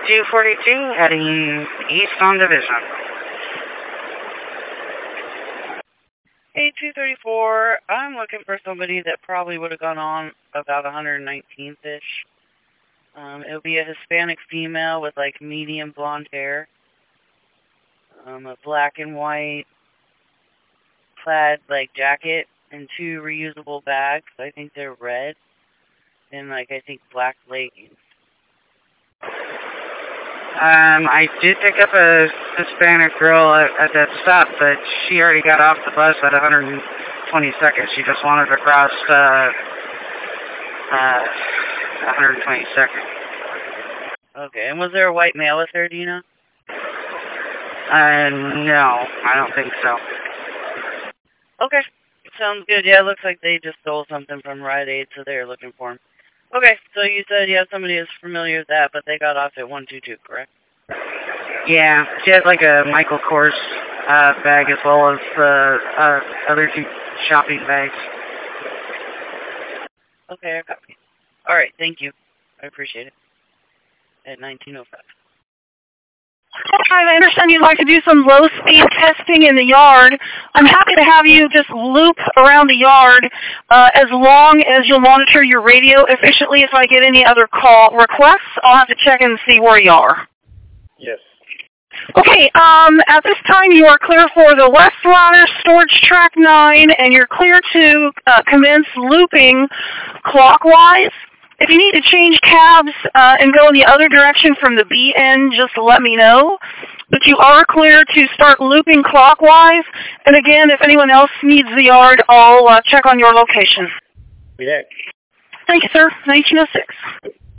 242 heading east on Division. 8234, I'm looking for somebody that probably would have gone on about 119th-ish. It'll be a Hispanic female with like medium blonde hair. A black and white plaid like jacket and 2 reusable bags. I think they're red. And like I think black leggings. I did pick up a Hispanic girl at that stop, but she already got off the bus at 122nd. She just wanted to cross 122nd. Okay, and was there a white male with her, do you know? No, I don't think so. Okay, sounds good. Yeah, it looks like they just stole something from Rite Aid, so they're looking for him. Okay, so you said you have somebody who's familiar with that, but they got off at 122, correct? Yeah, she has like a Michael Kors bag as well as other 2 shopping bags. Okay, I copy. All right, thank you. I appreciate it. At 1905. Hi, I understand you'd like to do some low-speed testing in the yard. I'm happy to have you just loop around the yard as long as you'll monitor your radio efficiently. If I get any other call requests, I'll have to check and see where you are. Yes. Okay, at this time you are clear for the West Runner Storage Track 9, and you're clear to commence looping clockwise. If you need to change cabs and go in the other direction from the B end, just let me know. But you are clear to start looping clockwise. And again, if anyone else needs the yard, I'll check on your location. Be back. Thank you, sir. 1906.